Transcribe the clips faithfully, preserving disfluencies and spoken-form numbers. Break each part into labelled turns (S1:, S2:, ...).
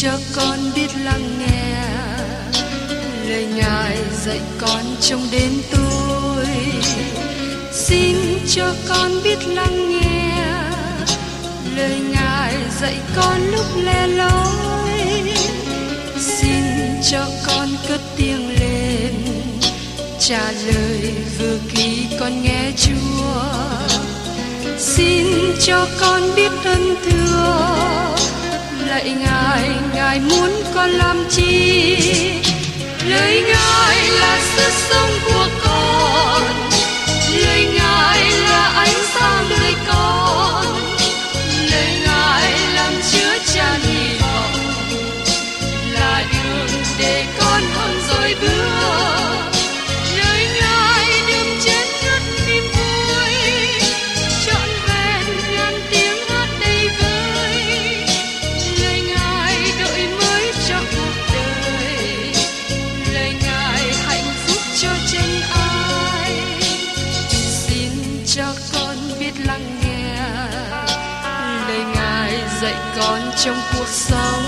S1: cho con biết lắng nghe lời Ngài dạy con trong đêm tối. Xin cho con biết lắng nghe lời Ngài dạy con lúc lẻ loi. Xin cho con cất tiếng lên trả lời vừa khi con nghe Chúa. Xin cho con biết ơn thưa lạy Ngài, Ngài muốn con làm chi? Lời Ngài là sức sống của con, lời Ngài là ánh sáng đời con, lời Ngài làm chứa chan hy vọng, là đường để con hơn rồi bước. Lời Ngài đừng chết ngất niềm vui, trọn vẹn ngàn tiếng hát đầy vơi. Lời Ngài đổi mới cho cuộc đời, lời Ngài hạnh phúc cho chân ai. Xin cho con biết lắng nghe lời Ngài dạy con trong cuộc sống.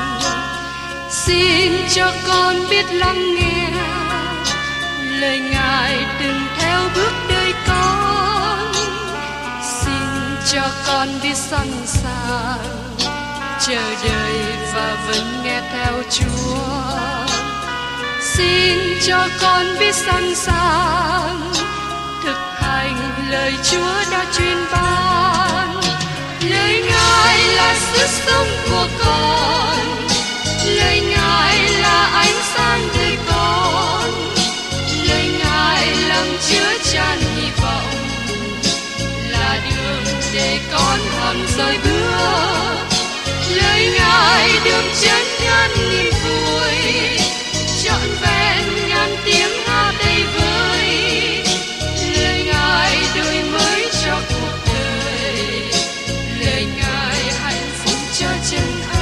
S1: Xin cho con biết lắng nghe lời Ngài đừng theo bước đời con. Xin cho con biết sẵn sàng chờ đợi và vẫn nghe theo Chúa. Xin cho con biết sẵn sàng thực hành lời Chúa đã truyền ban. Lời Ngài là sức sống của con, lời Ngài là ánh sáng đời con, lời Ngài làm chứa chan hy vọng, là đường để con hằng rời bước. Lời Ngài đường chân ngàn nghìn vui, trọn vẹn ngàn tiếng hát đầy vơi. Lời Ngài đổi mới cho cuộc đời, lời Ngài hạnh phúc cho chân ai.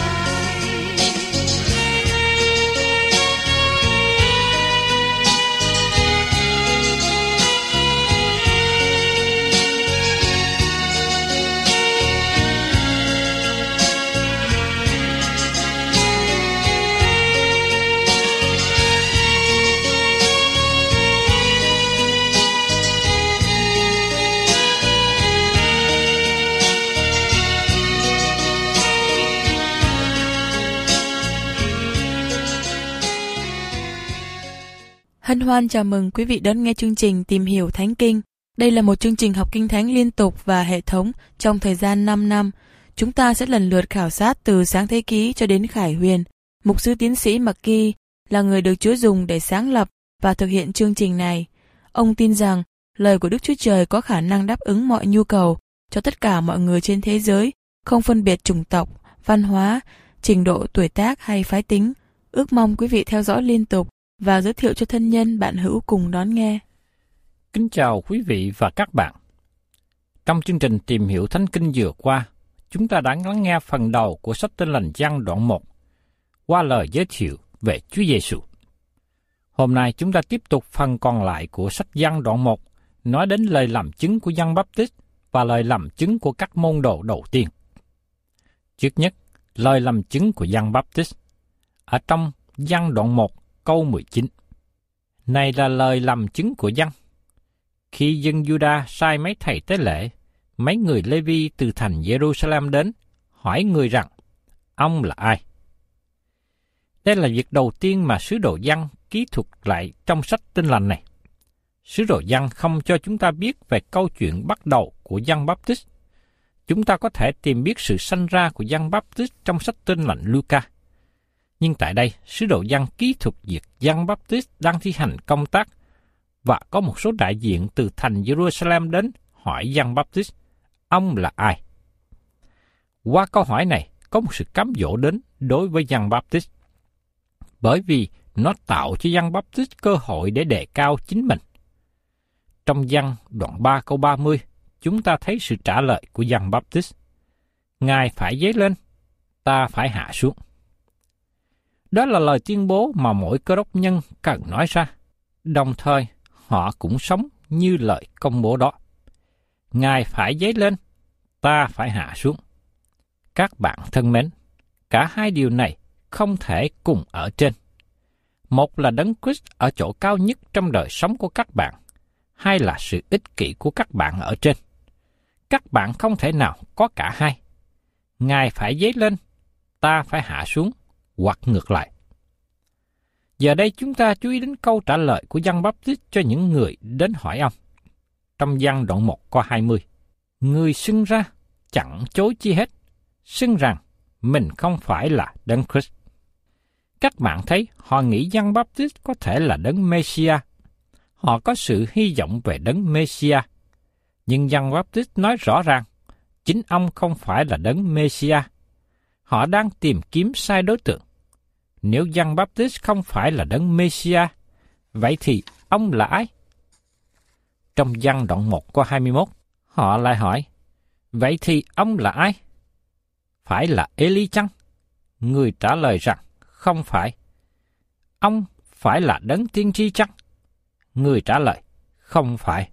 S2: Hân hoan chào mừng quý vị đón nghe chương trình Tìm hiểu Thánh Kinh. Đây là một chương trình học Kinh Thánh liên tục và hệ thống trong thời gian năm năm. Chúng ta sẽ lần lượt khảo sát từ Sáng Thế Ký cho đến Khải Huyền. Mục sư tiến sĩ McGee là người được Chúa dùng để sáng lập và thực hiện chương trình này. Ông tin rằng lời của Đức Chúa Trời có khả năng đáp ứng mọi nhu cầu cho tất cả mọi người trên thế giới, không phân biệt chủng tộc, văn hóa, trình độ tuổi tác hay phái tính. Ước mong quý vị theo dõi liên tục và giới thiệu cho thân nhân bạn hữu cùng đón nghe.
S3: Kính chào quý vị và các bạn. Trong chương trình Tìm hiểu Thánh Kinh vừa qua, chúng ta đã lắng nghe phần đầu của sách Tin Lành Giăng đoạn một qua lời giới thiệu về Chúa Giêsu. Hôm nay chúng ta tiếp tục phần còn lại của sách Giăng đoạn một, nói đến lời làm chứng của Giăng Báp-tít và lời làm chứng của các môn đồ đầu tiên. Trước nhất, lời làm chứng của Giăng Báp-tít ở trong Giăng đoạn một câu mười chín. Này là lời làm chứng của Giăng. Khi dân Juda sai mấy thầy tế lễ, mấy người Lê-vi từ thành Giê-ru-sa-lem đến, hỏi người rằng, ông là ai? Đây là việc đầu tiên mà sứ đồ Giăng ký thuật lại trong sách Tin Lành này. Sứ đồ Giăng không cho chúng ta biết về câu chuyện bắt đầu của Giăng Báp-tít. Chúng ta có thể tìm biết sự sanh ra của Giăng Báp-tít trong sách Tin Lành Luca. Nhưng tại đây, sứ đồ Giăng ký thuật việc Giăng Báp-tít đang thi hành công tác và có một số đại diện từ thành Giê-ru-sa-lem đến hỏi Giăng Báp-tít, ông là ai? Qua câu hỏi này, có một sự cám dỗ đến đối với Giăng Báp-tít, bởi vì nó tạo cho Giăng Báp-tít cơ hội để đề cao chính mình. Trong Giăng đoạn ba câu ba mươi, chúng ta thấy sự trả lời của Giăng Báp-tít. Ngài phải dấy lên, ta phải hạ xuống. Đó là lời tuyên bố mà mỗi cơ đốc nhân cần nói ra, đồng thời họ cũng sống như lời công bố đó. Ngài phải dấy lên, ta phải hạ xuống. Các bạn thân mến, cả hai điều này không thể cùng ở trên. Một là Đấng Christ ở chỗ cao nhất trong đời sống của các bạn, hai là sự ích kỷ của các bạn ở trên. Các bạn không thể nào có cả hai. Ngài phải dấy lên, ta phải hạ xuống, hoặc ngược lại. Giờ đây chúng ta chú ý đến câu trả lời của Giăng Báp-tít cho những người đến hỏi ông. Trong Giăng đoạn một câu hai mươi, người xưng ra, chẳng chối chi hết, xưng rằng mình không phải là Đấng Christ. Các bạn thấy họ nghĩ Giăng Báp-tít có thể là Đấng Mê-si-a. Họ có sự hy vọng về Đấng Mê-si-a. Nhưng Giăng Báp-tít nói rõ ràng, chính ông không phải là Đấng Mê-si-a. Họ đang tìm kiếm sai đối tượng. Nếu Giăng Báp-tít không phải là Đấng Mê-si-a, vậy thì ông là ai? Trong Giăng đoạn một câu hai mươi mốt, họ lại hỏi, vậy thì ông là ai? Phải là Ê-li chăng? Người trả lời rằng, không phải. Ông phải là Đấng tiên tri chăng? Người trả lời, không phải.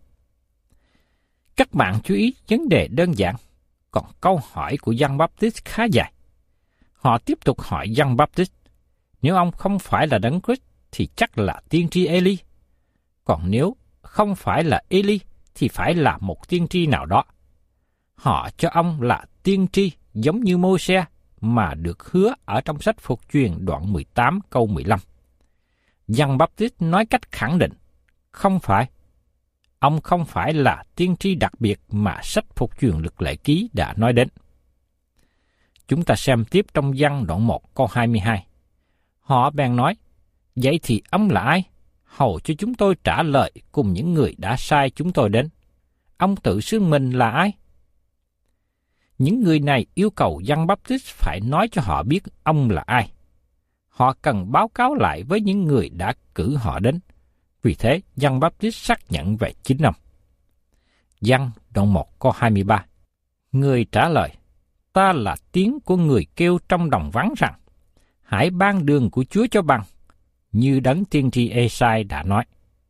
S3: Các bạn chú ý vấn đề đơn giản, còn câu hỏi của Giăng Báp-tít khá dài. Họ tiếp tục hỏi Giăng Báp-tít, nếu ông không phải là Đấng Christ thì chắc là tiên tri Ê-li. Còn nếu không phải là Ê-li thì phải là một tiên tri nào đó. Họ cho ông là tiên tri giống như Mô-se mà được hứa ở trong sách Phục Truyền đoạn mười tám câu mười lăm. Giăng Báp-tít nói cách khẳng định, không phải. Ông không phải là tiên tri đặc biệt mà sách Phục Truyền Luật Lệ Ký đã nói đến. Chúng ta xem tiếp trong Giăng đoạn một câu hai mươi hai. Họ bèn nói, vậy thì ông là ai? Hầu cho chúng tôi trả lời cùng những người đã sai chúng tôi đến. Ông tự xưng mình là ai? Những người này yêu cầu Giăng Báp-tít phải nói cho họ biết ông là ai. Họ cần báo cáo lại với những người đã cử họ đến. Vì thế, Giăng Báp-tít xác nhận về chính ông. Giăng đoạn một câu hai mươi ba. Người trả lời, ta là tiếng của người kêu trong đồng vắng rằng, hãy ban đường của Chúa cho bằng, như đấng tiên tri Ê-sai đã nói.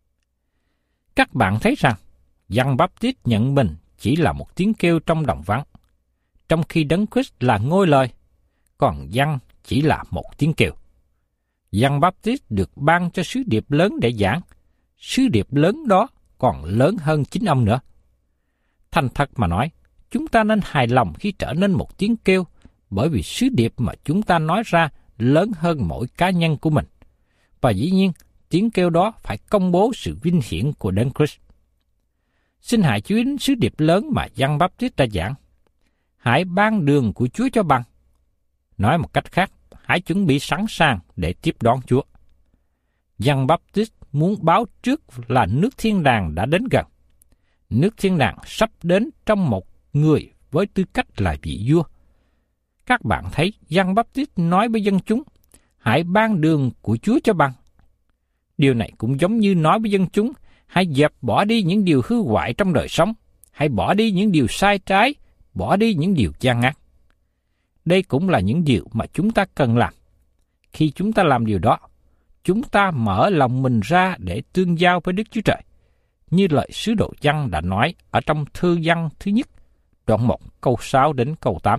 S3: Các bạn thấy rằng, Giăng Báp-tít nhận mình chỉ là một tiếng kêu trong đồng vắng, trong khi Đấng Christ là ngôi lời, còn Giăng chỉ là một tiếng kêu. Giăng Báp-tít được ban cho sứ điệp lớn để giảng, sứ điệp lớn đó còn lớn hơn chính ông nữa. Thành thật mà nói, chúng ta nên hài lòng khi trở nên một tiếng kêu, bởi vì sứ điệp mà chúng ta nói ra lớn hơn mỗi cá nhân của mình. Và dĩ nhiên, tiếng kêu đó phải công bố sự vinh hiển của Đấng Christ. Xin hãy chú ý đến sứ điệp lớn mà Giăng Báp-tít đã giảng. Hãy ban đường của Chúa cho bằng. Nói một cách khác, hãy chuẩn bị sẵn sàng để tiếp đón Chúa. Giăng Báp-tít muốn báo trước là nước thiên đàng đã đến gần. Nước thiên đàng sắp đến trong một người với tư cách là vị vua. Các bạn thấy Giăng Báp-tít nói với dân chúng, hãy ban đường của Chúa cho bằng. Điều này cũng giống như nói với dân chúng, hãy dẹp bỏ đi những điều hư hoại trong đời sống, hãy bỏ đi những điều sai trái, bỏ đi những điều gian ác. Đây cũng là những điều mà chúng ta cần làm. Khi chúng ta làm điều đó, chúng ta mở lòng mình ra để tương giao với Đức Chúa Trời, như lời sứ đồ Giăng đã nói ở trong thư Giăng thứ nhất, đoạn một câu sáu đến câu tám.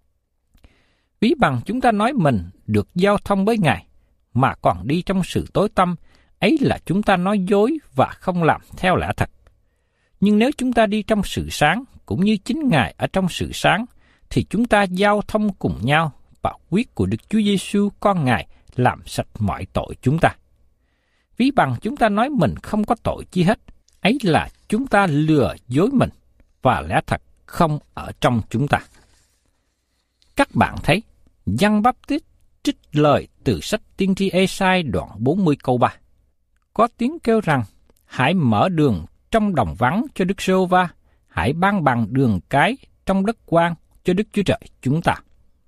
S3: Ví bằng chúng ta nói mình được giao thông với Ngài, mà còn đi trong sự tối tăm, ấy là chúng ta nói dối và không làm theo lẽ thật. Nhưng nếu chúng ta đi trong sự sáng, cũng như chính Ngài ở trong sự sáng, thì chúng ta giao thông cùng nhau, và huyết của Đức Chúa Giêsu con Ngài làm sạch mọi tội chúng ta. Ví bằng chúng ta nói mình không có tội chi hết, ấy là chúng ta lừa dối mình, và lẽ thật không ở trong chúng ta. Các bạn thấy, Giăng Báp-tít trích lời từ sách tiên tri Ê-sai đoạn bốn mươi câu ba. Có tiếng kêu rằng, hãy mở đường trong đồng vắng cho Đức Giê-hô-va, hãy ban bằng đường cái trong đất hoang cho Đức Chúa Trời chúng ta.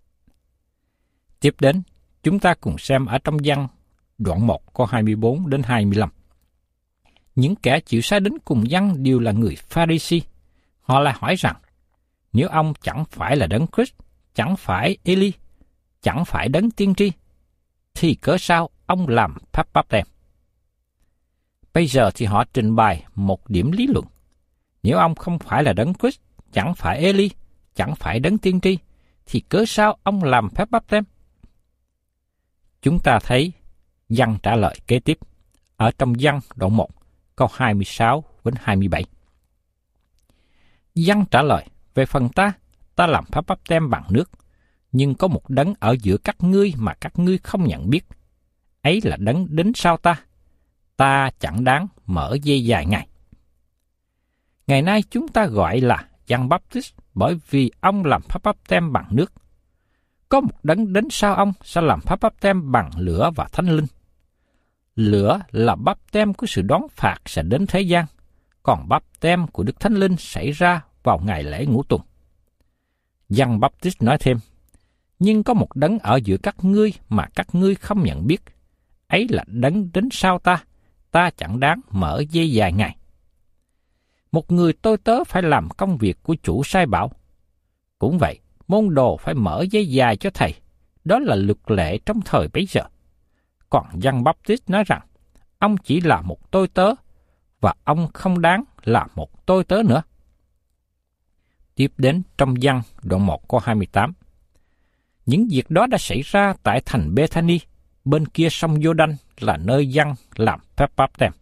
S3: Tiếp đến, chúng ta cùng xem ở trong Giăng đoạn một câu hai mươi bốn đến hai mươi lăm. Những kẻ chịu sai đến cùng Giăng đều là người Pha-ri-si. Họ lại hỏi rằng, nếu ông chẳng phải là Đấng Christ, chẳng phải Ê-li, chẳng phải Đấng tiên tri, thì cớ sao ông làm phép báp têm? Bây giờ thì họ trình bày một điểm lý luận. Nếu ông không phải là Đấng Christ, chẳng phải Ê-li, chẳng phải Đấng tiên tri, thì cớ sao ông làm phép báp têm? Chúng ta thấy Giăng trả lời kế tiếp ở trong Giăng đoạn một, câu hai mươi sáu đến hai mươi bảy. Giăng trả lời, về phần ta, ta làm phép báp têm bằng nước, nhưng có một đấng ở giữa các ngươi mà các ngươi không nhận biết. Ấy là đấng đến sau ta. Ta chẳng đáng mở dây dài Ngài. Ngày nay chúng ta gọi là Giăng Baptist bởi vì ông làm phép báp têm bằng nước. Có một đấng đến sau ông sẽ làm phép báp têm bằng lửa và Thánh Linh. Lửa là báp têm của sự đoán phạt sẽ đến thế gian, còn báp têm của Đức Thánh Linh xảy ra vào ngày lễ ngũ tuần. Giăng Baptist nói thêm, nhưng có một đấng ở giữa các ngươi mà các ngươi không nhận biết. Ấy là đấng đến sau ta, ta chẳng đáng mở dây dài Ngài. Một người tôi tớ phải làm công việc của chủ sai bảo. Cũng vậy, môn đồ phải mở dây dài cho thầy. Đó là luật lệ trong thời bấy giờ. Còn Giăng Baptist nói rằng, ông chỉ là một tôi tớ, và ông không đáng là một tôi tớ nữa. Tiếp đến trong Giăng đoạn một câu hai mươi tám. Những việc đó đã xảy ra tại thành Bethany, bên kia sông Giô-đanh là nơi Giăng làm phép báp têm.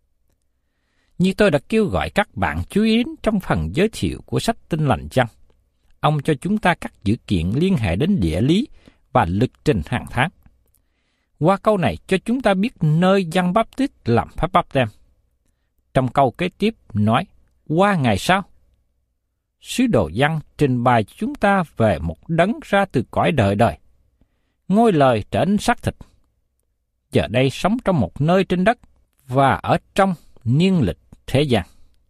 S3: Như tôi đã kêu gọi các bạn chú ý đến trong phần giới thiệu của sách Tin lành Giăng, ông cho chúng ta các dữ kiện liên hệ đến địa lý và lịch trình hàng tháng. Qua câu này cho chúng ta biết nơi Giăng Baptist làm phép báp têm. Trong câu kế tiếp nói, qua ngày sau, sứ đồ Giăng trình bày chúng ta về một đấng ra từ cõi đời đời. Ngôi lời trở nên xác thịt. Giờ đây sống trong một nơi trên đất và ở trong niên lịch thế gian.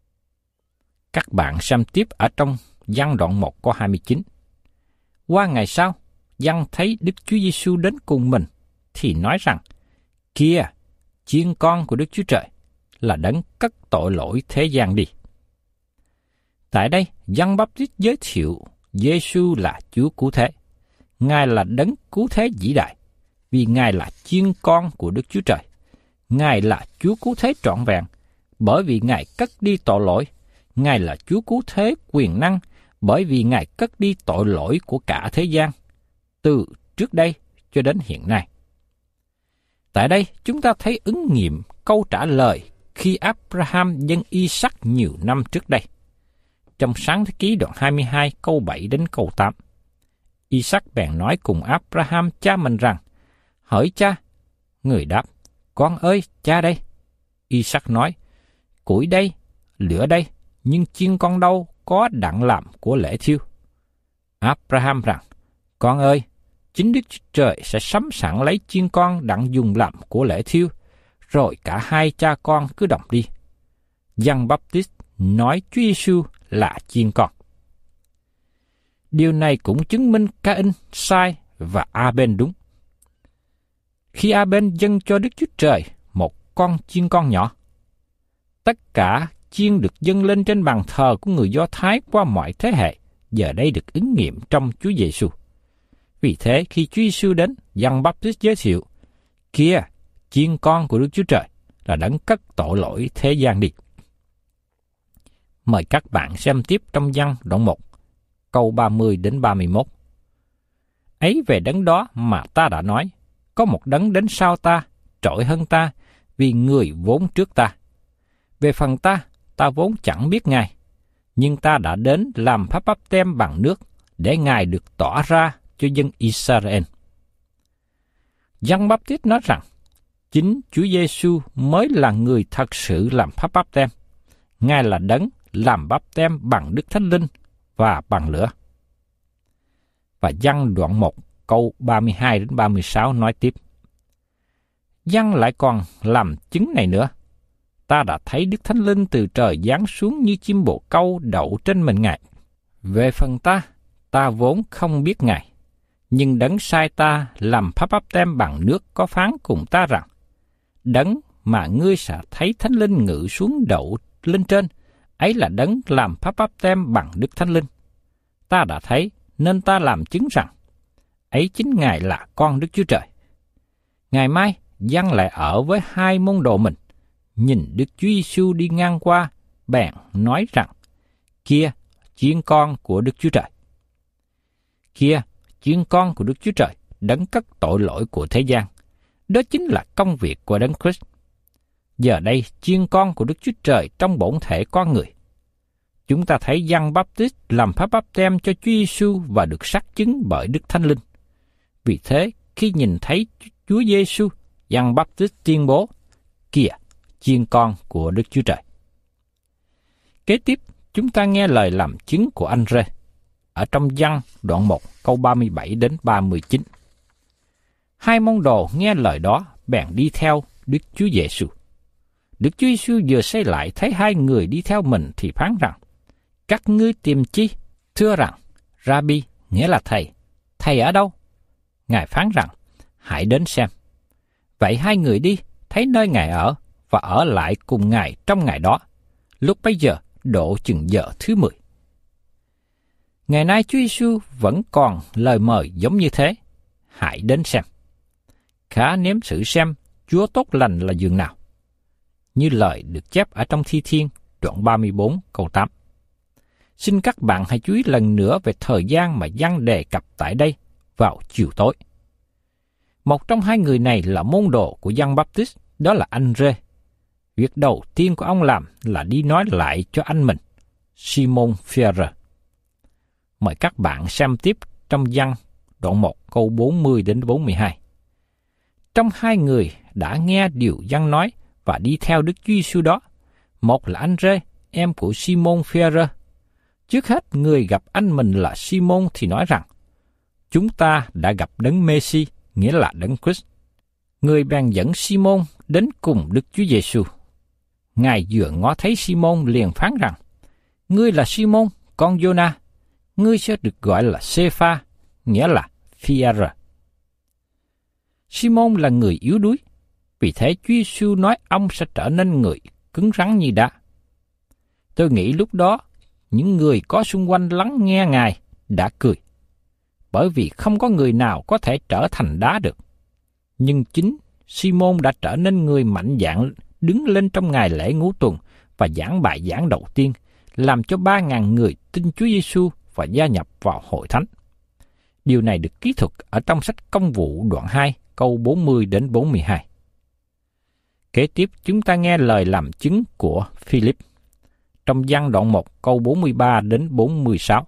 S3: Các bạn xem tiếp ở trong Giăng đoạn một câu hai mươi chín. Qua ngày sau, Giăng thấy Đức Chúa Giêsu đến cùng mình, thì nói rằng, kia, chiên con của Đức Chúa Trời, là đấng cất tội lỗi thế gian đi. Tại đây, Giăng Baptist giới thiệu Giêsu là Chúa cứu thế. Ngài là đấng cứu thế vĩ đại, vì Ngài là chiên con của Đức Chúa Trời. Ngài là Chúa cứu thế trọn vẹn, bởi vì Ngài cất đi tội lỗi. Ngài là Chúa cứu thế quyền năng, bởi vì Ngài cất đi tội lỗi của cả thế gian, từ trước đây cho đến hiện nay. Tại đây, chúng ta thấy ứng nghiệm câu trả lời khi Abraham dâng Isaac nhiều năm trước đây. Trong Sáng Thế Ký đoạn hai mươi hai câu bảy đến câu tám, Isaac bèn nói cùng Abraham cha mình rằng, hỡi cha. Người đáp, con ơi, cha đây. Isaac nói, củi đây, lửa đây, nhưng chiên con đâu có đặng làm của lễ thiêu. Abraham rằng, con ơi, chính Đức Chúa Trời sẽ sắm sẵn lấy chiên con đặng dùng làm của lễ thiêu, rồi cả hai cha con cứ đồng đi. Giăng Baptist nói Chúa Giêsu là chiên con. Điều này cũng chứng minh Ca-in sai và A-bên đúng. Khi A-bên dâng cho Đức Chúa Trời một con chiên con nhỏ, tất cả chiên được dâng lên trên bàn thờ của người Do Thái qua mọi thế hệ, giờ đây được ứng nghiệm trong Chúa Giêsu. Vì thế, khi Chúa Giêsu đến, Giăng Baptist giới thiệu, kia, chiên con của Đức Chúa Trời, là đấng cất tội lỗi thế gian đi. Mời các bạn xem tiếp trong Giăng đoạn một, câu ba mươi đến ba mươi mốt. Ấy về đấng đó mà ta đã nói, có một đấng đến sau ta, trội hơn ta, vì người vốn trước ta. Về phần ta, ta vốn chẳng biết Ngài, nhưng ta đã đến làm phép báp têm bằng nước, để Ngài được tỏ ra cho dân Israel. Giăng Baptist nói rằng, chính Chúa Giêsu mới là người thật sự làm phép báp têm. Ngài là đấng làm báp têm bằng Đức Thánh Linh và bằng lửa. Và Giăng đoạn một câu ba mươi hai đến ba mươi sáu nói tiếp. Giăng lại còn làm chứng này nữa. Ta đã thấy Đức Thánh Linh từ trời giáng xuống như chim bồ câu đậu trên mình Ngài. Về phần ta, ta vốn không biết Ngài, nhưng đấng sai ta làm phép báp têm bằng nước có phán cùng ta rằng, đấng mà ngươi sẽ thấy Thánh Linh ngự xuống đậu lên trên, ấy là đấng làm phép báp têm bằng Đức Thánh Linh. Ta đã thấy, nên ta làm chứng rằng, ấy chính Ngài là con Đức Chúa Trời. Ngày mai, Giăng lại ở với hai môn đồ mình, nhìn Đức Chúa Giêsu đi ngang qua, bèn nói rằng, kia, chiên con của Đức Chúa Trời. Kia, chiên con của Đức Chúa Trời, đấng cất tội lỗi của thế gian. Đó chính là công việc của Đấng Christ. Giờ đây, chiên con của Đức Chúa Trời trong bổn thể con người. Chúng ta thấy Giăng Báp-tít làm phép báp têm cho Chúa Giêsu và được xác chứng bởi Đức Thánh Linh. Vì thế, khi nhìn thấy Chúa Giêsu, Giăng Báp-tít tuyên bố: "Kìa, chiên con của Đức Chúa Trời." Kế tiếp, chúng ta nghe lời làm chứng của Anh-rê ở trong Giăng đoạn một câu ba mươi bảy đến ba mươi chín. Hai môn đồ nghe lời đó bèn đi theo Đức Chúa Giêsu. Đức Chúa Giêsu vừa xây lại thấy hai người đi theo mình thì phán rằng: "Các ngươi tìm chi?" Thưa rằng: "Rabbi," nghĩa là thầy. "Thầy ở đâu?" Ngài phán rằng: "Hãy đến xem." Vậy hai người đi, thấy nơi Ngài ở và ở lại cùng Ngài trong ngày đó. Lúc bấy giờ độ chừng giờ thứ mười. Ngày nay Chúa Giêsu vẫn còn lời mời giống như thế: "Hãy đến xem." Khá nếm thử xem Chúa tốt lành là dường nào, như lời được chép ở trong Thi Thiên đoạn ba mươi bốn câu tám. Xin các bạn hãy chú ý lần nữa về thời gian mà Giăng đề cập tại đây vào chiều tối. Một trong hai người này là môn đồ của Giăng Báp-tít, đó là Anh-rê. Việc đầu tiên của ông làm là đi nói lại cho anh mình, Simon Phi-e-rơ. Mời các bạn xem tiếp trong Giăng đoạn một câu bốn mươi đến bốn mươi hai. Trong hai người đã nghe điều Giăng nói và đi theo Đức Chúa Giêsu đó, một là Anh-rê, em của Simon Phi-e-rơ. Trước hết, người gặp anh mình là Simon thì nói rằng: "Chúng ta đã gặp Đấng Mê-si," nghĩa là Đấng Christ. Người bèn dẫn Simon đến cùng Đức Chúa Giêsu. Ngài vừa ngó thấy Simon liền phán rằng: "Ngươi là Simon, con Giô-na, ngươi sẽ được gọi là Sê-pha," nghĩa là Phi-e-rơ. Simon là người yếu đuối, vì thế Chúa Giêsu nói ông sẽ trở nên người cứng rắn như đá. Tôi nghĩ lúc đó, những người có xung quanh lắng nghe Ngài đã cười, bởi vì không có người nào có thể trở thành đá được. Nhưng chính Simon đã trở nên người mạnh dạn đứng lên trong ngày lễ ngũ tuần và giảng bài giảng đầu tiên, làm cho ba ngàn người tin Chúa Giêsu và gia nhập vào hội thánh. Điều này được ký thuật ở trong sách Công vụ đoạn hai câu bốn mươi đến bốn mươi hai. Kế tiếp chúng ta nghe lời làm chứng của Philip trong Giăng đoạn một câu bốn mươi ba đến bốn mươi sáu.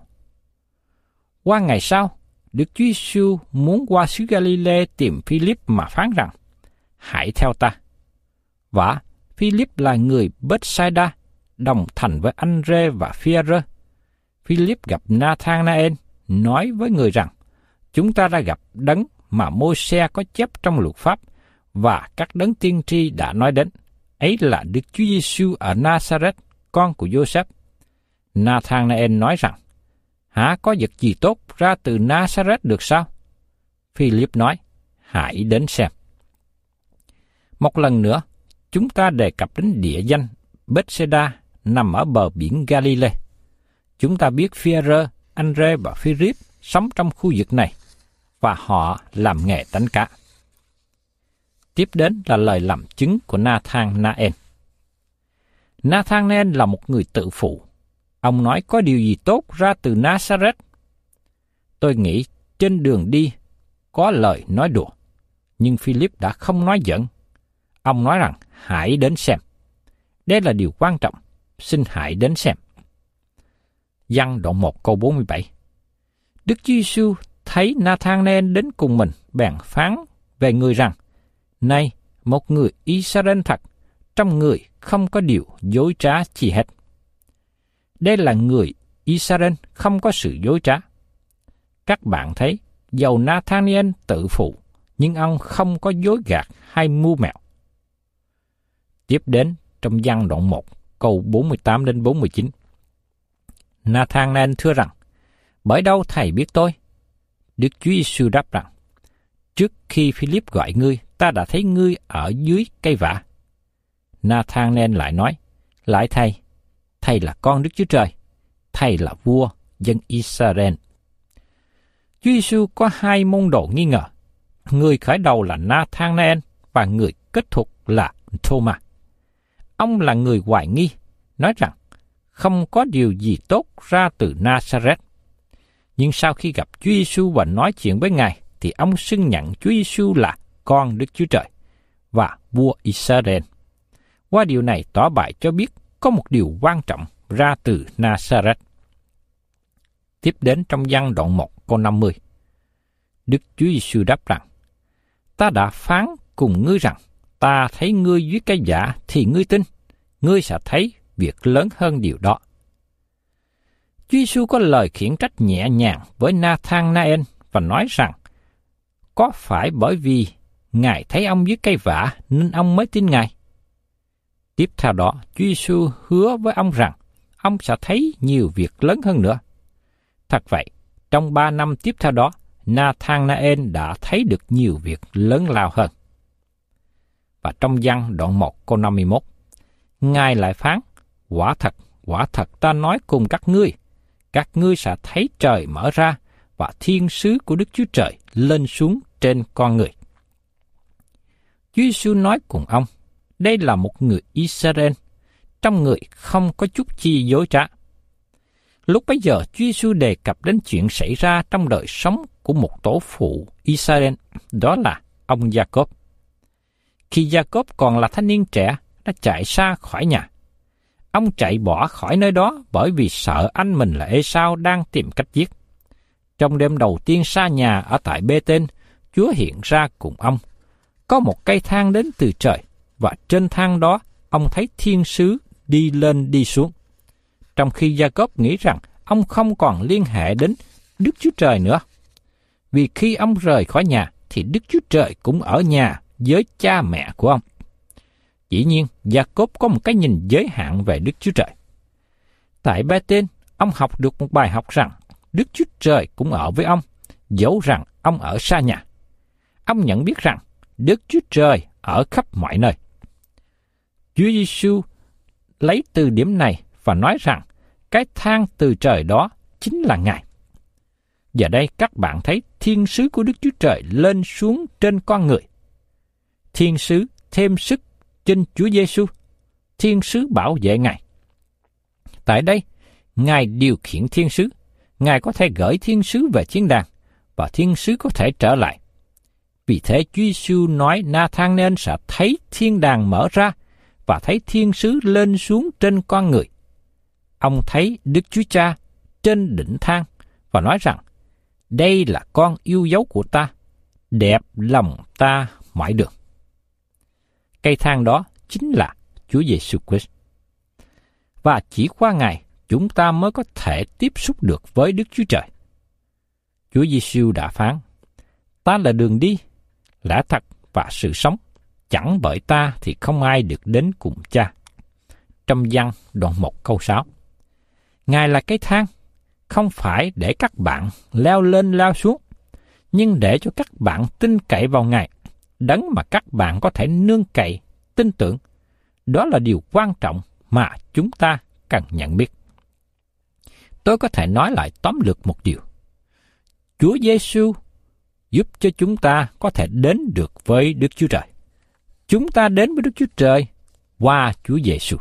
S3: Qua ngày sau, Đức Chúa Giêsu muốn qua xứ Galilee tìm Philip mà phán rằng: "Hãy theo ta." Và Philip là người Bethsaida, đồng thành với Anh-rê và Phi-e-rơ. Philip gặp Na-than-na-el, nói với người rằng: "Chúng ta đã gặp Đấng mà Môi-se có chép trong luật pháp và các đấng tiên tri đã nói đến, ấy là Đức Chúa Giêsu ở Na-sa-rét, con của Giô-sép." Na-than-na-el nói rằng: "Hả, có vật gì tốt ra từ Na-sa-rét được sao?" Philip nói: "Hãy đến xem." Một lần nữa, chúng ta đề cập đến địa danh Bethsaida nằm ở bờ biển Galilee. Chúng ta biết Phi-e-rơ, Anh-rê và Philip sống trong khu vực này, và họ làm nghề đánh cá. Tiếp đến là lời làm chứng của Na-than-na-el. Na-than-na-el là một người tự phụ. Ông nói có điều gì tốt ra từ Na-sa-rét. Tôi nghĩ trên đường đi có lời nói đùa, nhưng Philip đã không nói giỡn. Ông nói rằng: "Hãy đến xem." Đây là điều quan trọng, xin hãy đến xem. Giăng đoạn một câu bốn mươi bảy. Đức Chúa Giêsu thấy Na-than-na-el đến cùng mình, bèn phán về người rằng: "Này, một người Israel thật, trong người không có điều dối trá chi hết." Đây là người Israel không có sự dối trá. Các bạn thấy, dầu Na-than-na-el tự phụ, nhưng ông không có dối gạt hay mưu mẹo. Tiếp đến trong Giăng đoạn một, câu bốn mươi tám đến bốn mươi chín. Na-than-na-el thưa rằng: "Bởi đâu thầy biết tôi?" Đức Chúa Giêsu đáp rằng: "Trước khi Philip gọi ngươi, ta đã thấy ngươi ở dưới cây vả." Na-than-na-el lại nói: "Lại thầy, thầy là con Đức Chúa Trời, thầy là vua dân Israel." Chúa Giêsu có hai môn đồ nghi ngờ. Người khởi đầu là Na-than-na-el và người kết thúc là Thô-ma. Ông là người hoài nghi, nói rằng không có điều gì tốt ra từ Na-sa-rét. Nhưng sau khi gặp Chúa Giêsu và nói chuyện với Ngài, thì ông xưng nhận Chúa Giêsu là con Đức Chúa Trời. và vua Israel. Qua điều này tỏ bày cho biết có một điều quan trọng ra từ Nazareth. Tiếp đến trong Giăng đoạn một câu năm mươi. Đức Chúa Giêsu đáp rằng, ta đã phán cùng ngươi rằng, ta thấy ngươi dưới cây vả thì ngươi tin, ngươi sẽ thấy việc lớn hơn điều đó. Chúa Giêsu có lời khiển trách nhẹ nhàng với Nathanael và nói rằng, có phải bởi vì Ngài thấy ông dưới cây vả nên ông mới tin Ngài? Tiếp theo đó, Chúa Giêsu hứa với ông rằng, ông sẽ thấy nhiều việc lớn hơn nữa. Thật vậy, trong ba năm tiếp theo đó, Nathanael đã thấy được nhiều việc lớn lao hơn. Và trong Giăng đoạn một câu năm mươi mốt, Ngài lại phán, quả thật, quả thật ta nói cùng các ngươi, các ngươi sẽ thấy trời mở ra và thiên sứ của Đức Chúa Trời lên xuống trên con người. Chúa Giêsu nói cùng ông, đây là một người Israel, trong người không có chút chi dối trá. Lúc bấy giờ, Chúa Giêsu đề cập đến chuyện xảy ra trong đời sống của một tổ phụ Israel, đó là ông Gia-cốp. Khi Gia-cốp còn là thanh niên trẻ, đã chạy xa khỏi nhà. Ông chạy bỏ khỏi nơi đó bởi vì sợ anh mình là Ê-sao đang tìm cách giết. Trong đêm đầu tiên xa nhà ở tại Bê-tên, Chúa hiện ra cùng ông. Có một cây thang đến từ trời, và trên thang đó, ông thấy thiên sứ đi lên đi xuống. Trong khi Gia-cốp nghĩ rằng ông không còn liên hệ đến Đức Chúa Trời nữa. Vì khi ông rời khỏi nhà, thì Đức Chúa Trời cũng ở nhà với cha mẹ của ông. Dĩ nhiên, Gia-cốp có một cái nhìn giới hạn về Đức Chúa Trời. Tại Bê-tên, ông học được một bài học rằng Đức Chúa Trời cũng ở với ông, dẫu rằng ông ở xa nhà. Ông nhận biết rằng Đức Chúa Trời ở khắp mọi nơi. Chúa Giêsu lấy từ điểm này và nói rằng cái thang từ trời đó chính là Ngài. Giờ đây các bạn thấy thiên sứ của Đức Chúa Trời lên xuống trên con người. Thiên sứ thêm sức trên Chúa Giêsu. Thiên sứ bảo vệ Ngài. Tại đây, Ngài điều khiển thiên sứ. Ngài có thể gửi thiên sứ về chiến đàn, và thiên sứ có thể trở lại. Vì thế Chúa Giêsu nói Nathanael sẽ thấy thiên đàng mở ra và thấy thiên sứ lên xuống trên con người. Ông thấy Đức Chúa Cha trên đỉnh thang và nói rằng, đây là con yêu dấu của ta, đẹp lòng ta mãi đường. Cây thang đó chính là Chúa Giêsu Christ. Và chỉ qua Ngài, chúng ta mới có thể tiếp xúc được với Đức Chúa Trời. Chúa Giêsu đã phán, ta là đường đi, lẽ thật và sự sống, chẳng bởi ta thì không ai được đến cùng Cha. Trong Giăng đoạn một câu sáu. Ngài là cái thang, không phải để các bạn leo lên leo xuống, nhưng để cho các bạn tin cậy vào Ngài, đấng mà các bạn có thể nương cậy, tin tưởng. Đó là điều quan trọng mà chúng ta cần nhận biết. Tôi có thể nói lại tóm lược một điều. Chúa Giêsu giúp cho chúng ta có thể đến được với Đức Chúa Trời. Chúng ta đến với Đức Chúa Trời qua Chúa Giêsu.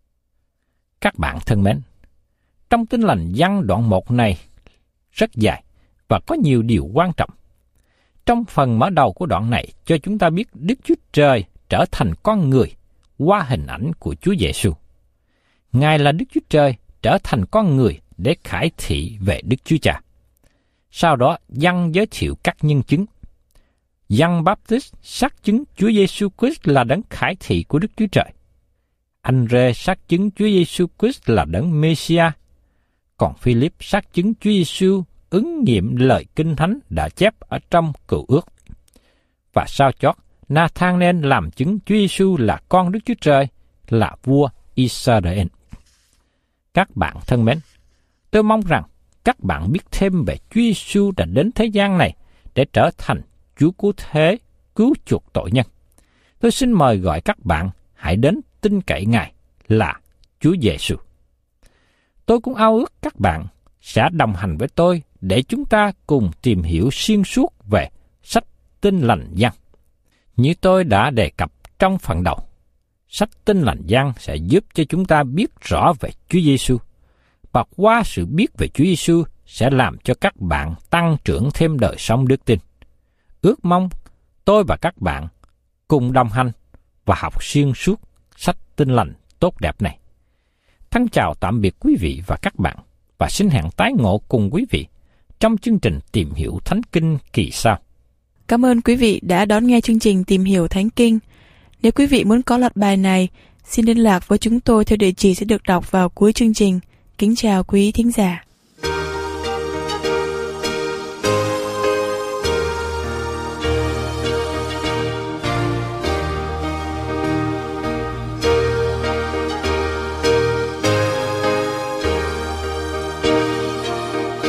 S3: Các bạn thân mến, trong Tin Lành Giăng đoạn một này rất dài và có nhiều điều quan trọng. Trong phần mở đầu của đoạn này cho chúng ta biết Đức Chúa Trời trở thành con người qua hình ảnh của Chúa Giêsu. Ngài là Đức Chúa Trời trở thành con người để khải thị về Đức Chúa Cha. Sau đó, Giăng giới thiệu các nhân chứng. Giăng Baptist xác chứng Chúa Giêsu Christ là đấng khải thị của Đức Chúa Trời. Anh-rê xác chứng Chúa Giêsu Christ là đấng Mê-si-a. Còn Philip xác chứng Chúa Giêsu ứng nghiệm lời Kinh Thánh đã chép ở trong Cựu Ước. Và sau chót, Nathanael làm chứng Chúa Giêsu là con Đức Chúa Trời, là vua Israel. Các bạn thân mến, tôi mong rằng các bạn biết thêm về Chúa Giêsu đã đến thế gian này để trở thành Chúa cứu thế, cứu chuộc tội nhân. Tôi xin mời gọi các bạn hãy đến tin cậy Ngài là Chúa Giêsu. Tôi cũng ao ước các bạn sẽ đồng hành với tôi để chúng ta cùng tìm hiểu xuyên suốt về sách Tin Lành Giăng. Như tôi đã đề cập trong phần đầu, sách Tin Lành Giăng sẽ giúp cho chúng ta biết rõ về Chúa Giêsu, và qua sự biết về Chúa Giêsu sẽ làm cho các bạn tăng trưởng thêm đời sống đức tin. Ước mong tôi và các bạn cùng đồng hành và học xuyên suốt sách Tin lành tốt đẹp này. Thân chào tạm biệt quý vị và các bạn, và xin hẹn tái ngộ cùng quý vị trong chương trình Tìm hiểu Thánh Kinh kỳ sau.
S2: Cảm ơn quý vị đã đón nghe chương trình Tìm hiểu Thánh Kinh. Nếu quý vị muốn có loạt bài này, xin liên lạc với chúng tôi theo địa chỉ sẽ được đọc vào cuối chương trình. Kính chào quý thính giả.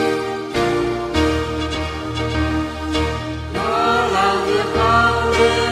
S1: Hallelujah.